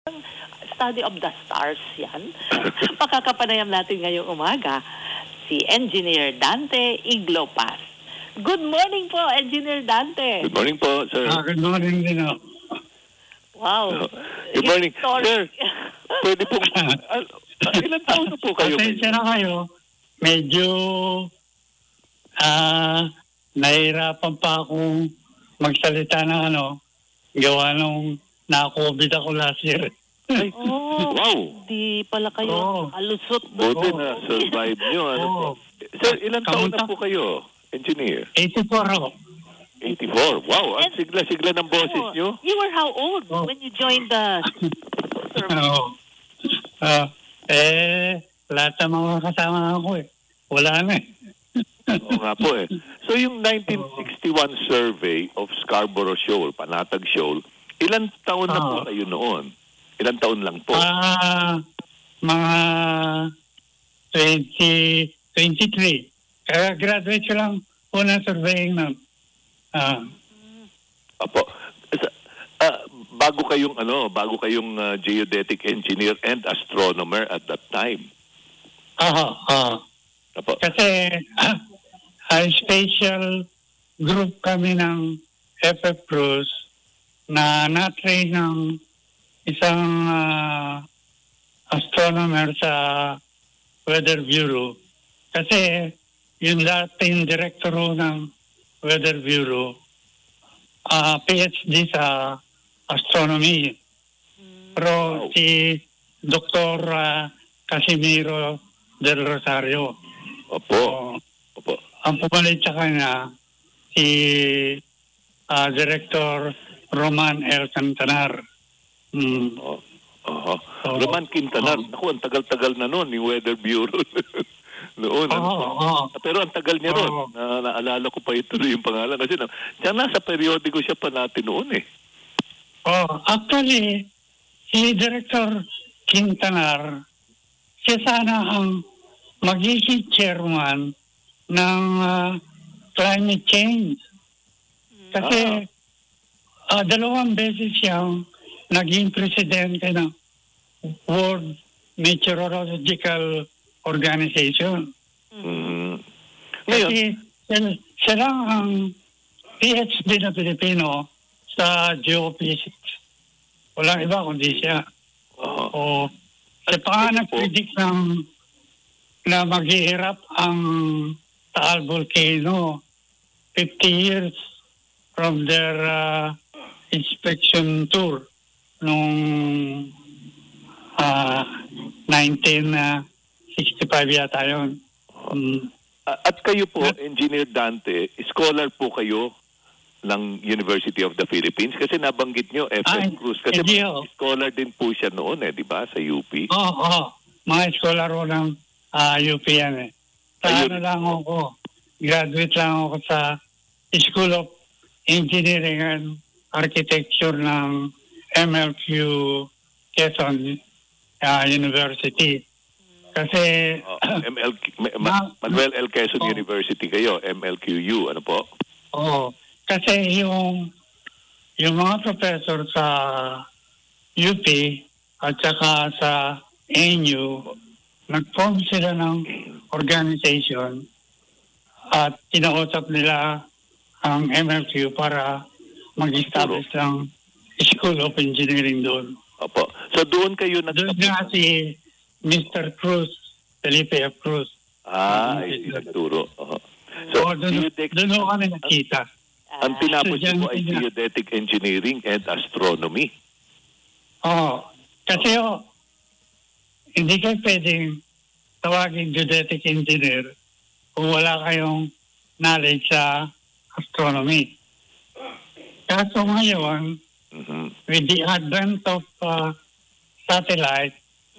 Study of the stars yan. Makakapanayam natin ngayong umaga si Engineer Dante Iglopas. Good morning po, Engineer Dante. Good morning po, sir. Good morning din o. Wow. Good morning. Sir, pwede po, ilan taon na po kayo? Pasensya na kayo. Medyo nahihirapan pa akong magsalita ng gawa nung na-COVID ako last year. Ay, wow. Di pala kayo alusot. Buti na survive nyo. Ano po? Sir, ilan taon na po kayo, engineer? 84 ako. 84. Wow, ang sigla-sigla ng boses nyo. You were how old when you joined the service? Lahat ng mga kasama ako wala na Oo nga po So yung 1961 survey of Scarborough Shoal, Panatag Shoal, ilan taon na po kayo noon? Ilan taon lang po? Mga 23. Kaya graduate ko lang po ng surveying nun. Apo. Bago kayong geodetic engineer and astronomer at that time. Apo. Kasi special group kami ng FF Cruz na na-train ng isang astronomer sa Weather Bureau. Kasi yung dating director ng Weather Bureau, PhD sa astronomy. Pero si Dr. Casimiro del Rosario. Opo. Ang pumalit sa kanya, si Director Roman L. Cantanar. Roman Quintanar. Naku, ang tagal-tagal na noon, yung Weather Bureau. Noon. Pero ang tagal niya ron. Naalala ko pa ituloy yung pangalan. Kasi nasa periodiko siya pa natin noon Actually, si Director Quintanar, siya sana ang magiging chairman ng climate change. Kasi 2 beses siyang naging presidente ng World Meteorological Organization. Kasi siya lang ang PhD na Pilipino sa geophysics. Walang iba kundi siya. Siya pa nga nag-predict na maghihirap ang Taal Volcano 50 years from their inspection tour noong 1965 yata yun. At kayo po, Engineer Dante, scholar po kayo ng University of the Philippines kasi nabanggit nyo FF Cruz kasi scholar din po siya noon di ba, sa UP? Mga scholar ko ng UP yan lang ako, graduate lang ako sa School of Engineering and Architecture ng MLQ Quezon University. Kasi Manuel L. Quezon University kayo, MLQU, ano po? Kasi yung mga professor sa UP at saka sa ANU, nag-form sila ng organization at kinausap nila ang MLQ para mag-establish ng School of Engineering doon. Opo. So doon kayo doon nga si Mr. Cruz, Felipe F. Cruz. Nagturo. So doon ho kami nakita. Ang tinapos niyo po ay geodetic engineering and astronomy. Kasi hindi kayo pwedeng tawagin geodetic engineer kung wala kayong knowledge sa astronomy. Kaso ngayon, with the advent of satellite,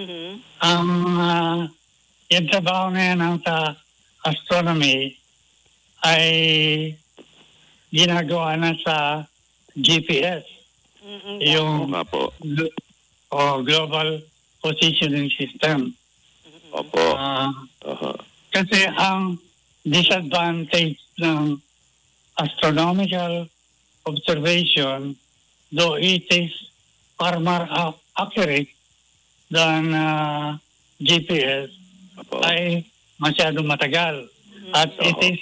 yung trabaho ngayon sa astronomy ay ginagawa na sa GPS. Yung Global Positioning System. Kasi ang disadvantage ng astronomical observation, though it is accurate than GPS Opo. ay masyadong matagal. At it is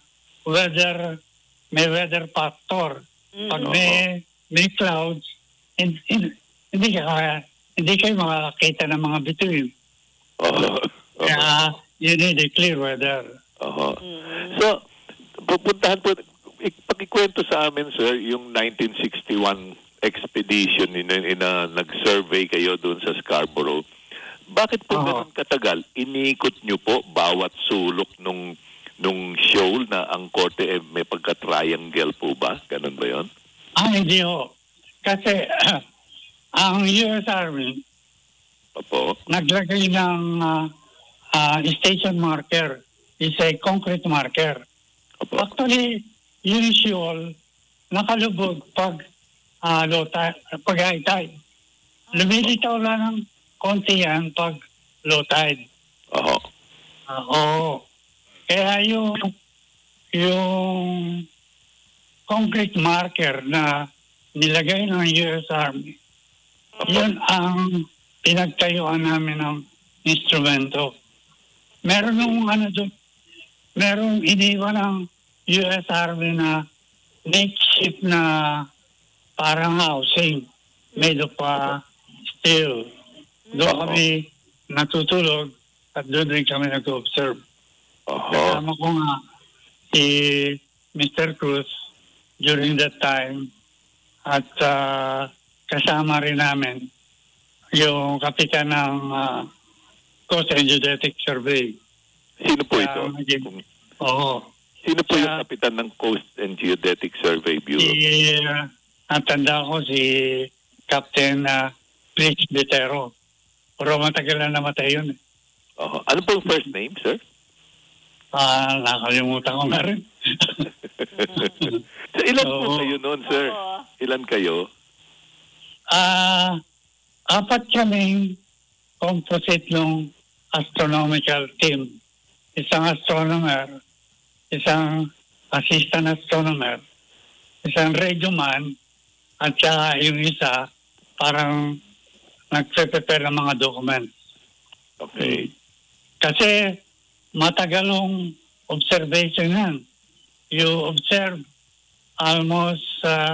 may weather factor. Pag may clouds, hindi kayo makakakita ng mga bituin. Kaya you need a clear weather. So, pupuntahan po, pakikwento sa amin, sir, yung 1961 expedition na nag-survey kayo doon sa Scarborough. Bakit po ganun katagal? Inikot nyo po bawat sulok nung shoal na ang korte may pagka-triangle po ba? Ganun ba yun? Hindi ho. Kasi ang US Army naglagay ng station marker. Is a concrete marker. Actually, usual, nakalubog pag high tide. Lumilitaw lang ng konti yan pag low tide. Kaya yung concrete marker na nilagay ng US Army, yun ang pinagtayuan namin ng instrumento. Meron merong iniwan ng US Army na makeshift na parang housing made of steel. Doon kami natutulog at doon rin kami nag-observe. Kasama ko nga si Mr. Cruz during that time at kasama rin namin yung kapitan ng Coast and Geodetic Survey. Sino po ito? Sino po yung kapitan ng Coast and Geodetic Survey Bureau? Natanda ko si Captain Prince Betero. Pero matagal na namatay yun. Ano po yung first name, sir? Nakalimutan ko na rin. So, ilan po kayo noon, sir? Ilan kayo? 4 kaming composite ng astronomical team. Isang astronomer, isang assistant astronomer, isang radioman, at saka yung isa parang nagpe-prepare ng mga documents. Okay. Kasi matagalong observation yan. You observe almost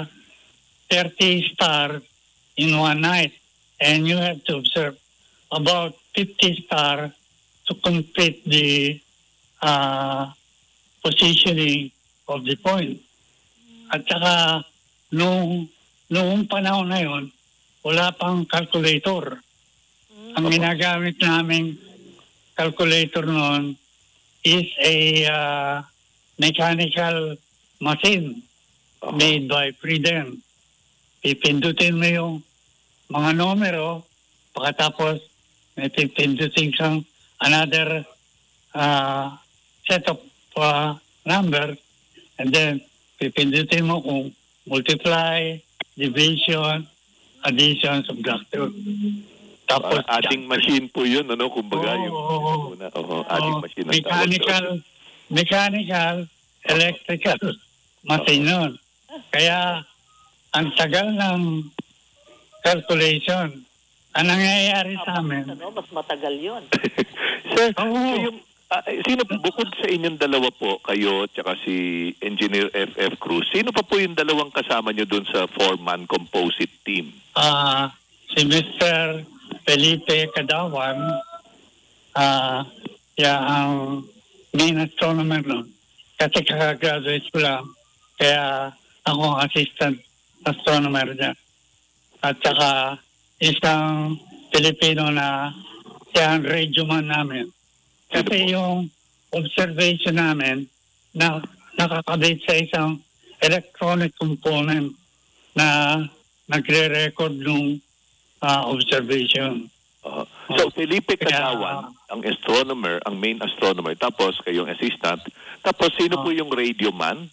30 stars in one night and you have to observe about 50 stars to complete the positioning of the point. At saka noong panahon na yun, wala pang calculator. Ang ginagamit namin calculator noon is a mechanical machine made by Priden. Pipindutin mo yung mga numero, pagkatapos may pipindutin kang another set of numbers, and then pipindutin mo kung multiply, division, addition, subtraction. Tapos adding machine po yun, ano? Kumbaga yung adding machine. Mechanical, electrical machine yun. Kaya ang tagal ng calculation. Ang nangyayari sa amin. Mas matagal yun. Sir, sino bukod sa inyong dalawa po, kayo at si Engineer F.F. Cruz, sino pa po yung dalawang kasama nyo dun sa 4-man composite team? Si Mr. Felipe Cadawan, ang main astronomer nun. Kasi kakagraduate ko lang. Kaya ako ang assistant astronomer niya. At saka isang Pilipino na siya ang radioman namin. Kasi yung observation namin na nakakabit sa isang electronic component na nagre-record ng observation. So, Felipe Cadawan, ang astronomer, ang main astronomer, tapos kayong assistant, tapos sino po yung radioman?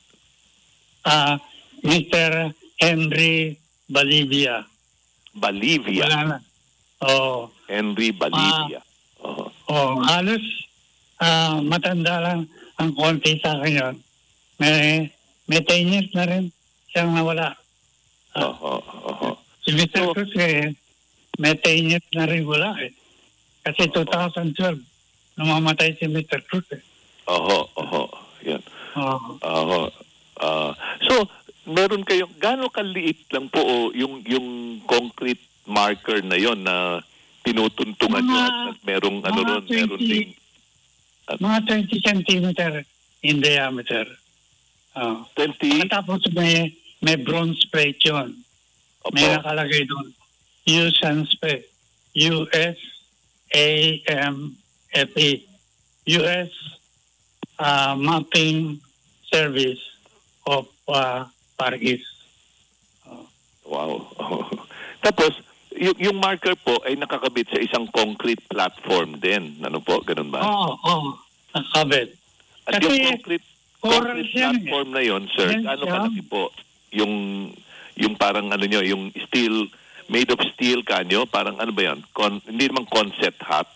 Mr. Henry Balivia. Balivia? Wala na. Henry Balivia. Halos matanda lang ang konti sa akin yun. May 10 years na rin siyang nawala. Si Mr. Cruz may 10 years na rin wala eh. Kasi 2012, namamatay si Mr. Cruz eh. Oho. Yan. Oo. So, meron kayong, gaano kaliit lang po yung concrete marker na yon na tinutuntungan nyo at merong meron ding... Mga 20 centimeter in diameter. 20? Tapos may bronze plate yun. Opo. May nakalagay doon. USAMFE. USAMFE. US Mapping Service of Far East. Wow. Tapos, yung marker po ay nakakabit sa isang concrete platform din. Ano po? Ganun ba? Oo. Nakakabit. At Kasi yung concrete platform na yon, sir, ano kalaki po? Yung parang yung steel, made of steel kanyo? Parang ano ba yan? Hindi naman concept hut?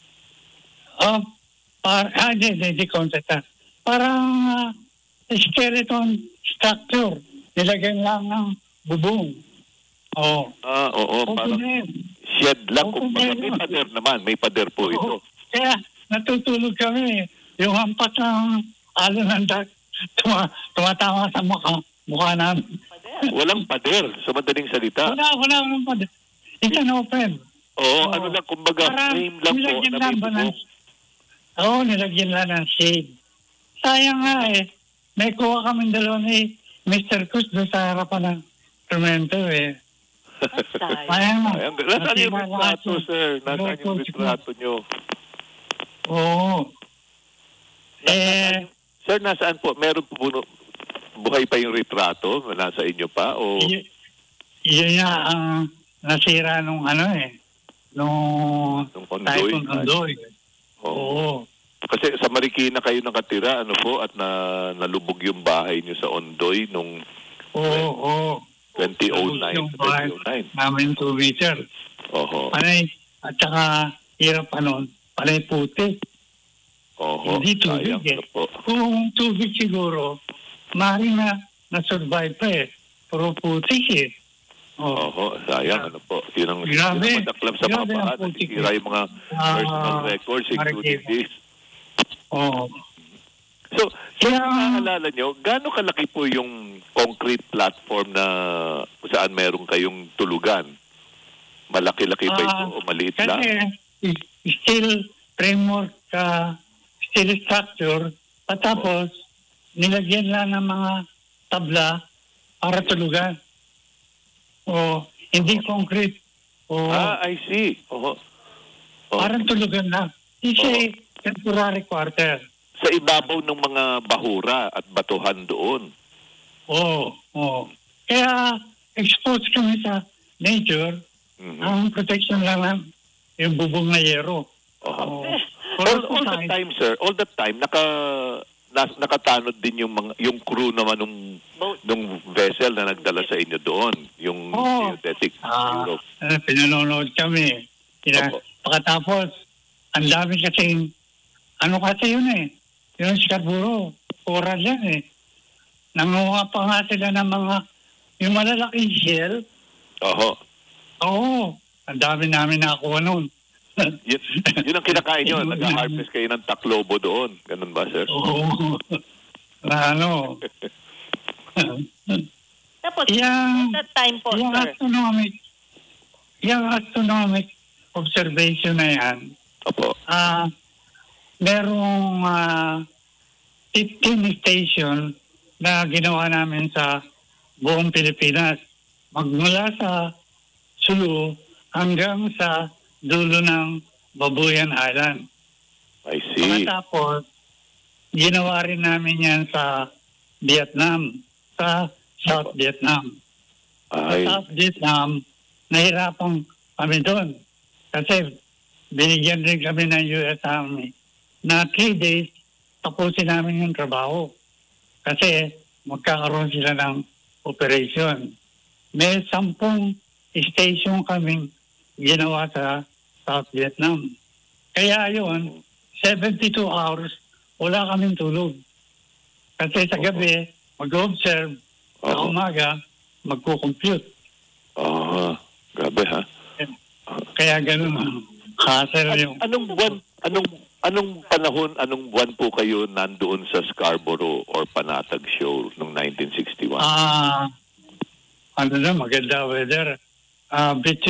Hindi concept hut. Parang skeleton structure. Nilagyan lang ng bubong. Oo. Oo. Parang shed lang. May pader naman. May pader po ito. Kaya natutulog kami. Yung hampas ng alo ng tumatama sa mukha namin. Walang pader. Sa madaling salita. Wala pader. It's an open. Oo. Ano lang, kumbaga, frame lang po na may bubong. Oo, nilagyan lang ng shade. Sayang nga eh. May kuha kami dalawa ni Mr. Cruz doon sa harapan ng Tremento eh. Nasaan yung retrato, sir? Nasaan yung retrato nyo? Oo. Sir, nasaan po? Meron po buhay pa yung retrato? Nasa inyo pa? O... Yun nga ang nasira nung nung Typhoon Ondoy. Oo. Kasi sa Marikina kayo nakatira, at nalubog yung bahay niyo sa Ondoy nung 2009. Namin 2 meters. Oho. At saka hirap panay puti. Oho. Hindi tubig eh. Kung tubig siguro, maaaring na-survive pa eh. Pero putik eh. Oho, sayang Yun ang madaklap sa mga paa. Nasisira yung mga personal records, including this. Oo. So, naalala nyo, gaano kalaki po yung concrete platform na kung saan meron kayong tulugan? Malaki-laki ba ito o maliit lang? Kasi steel framework, steel structure, tapos nilagyan lang ng mga tabla para tulugan. Hindi concrete. I see. Parang tulugan lang. Hindi temporary quarter. Sa ibabaw ng mga bahura at batuhan doon. Oo. Kaya exposed kami sa nature. Ang protection lang yung bubong na yero. All the time, sir, nakatanod din yung crew naman nung vessel na nagdala sa inyo doon, yung geodetic Europe. Pinanonood kami. Pagkatapos, ang dami kasing kasi yun eh. Yung Scarborough, coral yan eh. Nanguha pa nga sila ng yung malalaking shell. Oo. Ang dami namin nakuha noon. Yun ang kinakain nyo. Nag-harvest kayo ng taklobo doon. Ganun ba, sir? Oo. Tapos, at that time po, sir. Yung astronomic observation na yan, Opo. merong 15 station na ginawa namin sa buong Pilipinas. Magmula sa Sulu hanggang sa dulo ng Babuyan Island. I see. Tapos, ginawa rin namin yan sa Vietnam, sa South Vietnam. Sa South Vietnam, nahirapan kami doon. Kasi binigyan rin kami ng US Army na 3 days tapusin namin yung trabaho. Kasi magkakaroon sila ng operation. May 10 station kaming ginawa sa South Vietnam. Kaya yun, 72 hours, wala kaming tulog. Kasi sa gabi, mag-observe, sa umaga, magko-compute. Grabe ha? Kaya ganun, hassle yung... Anong panahon, anong buwan po kayo nandoon sa Scarborough or Panatag Show noong 1961? Maganda weather. Between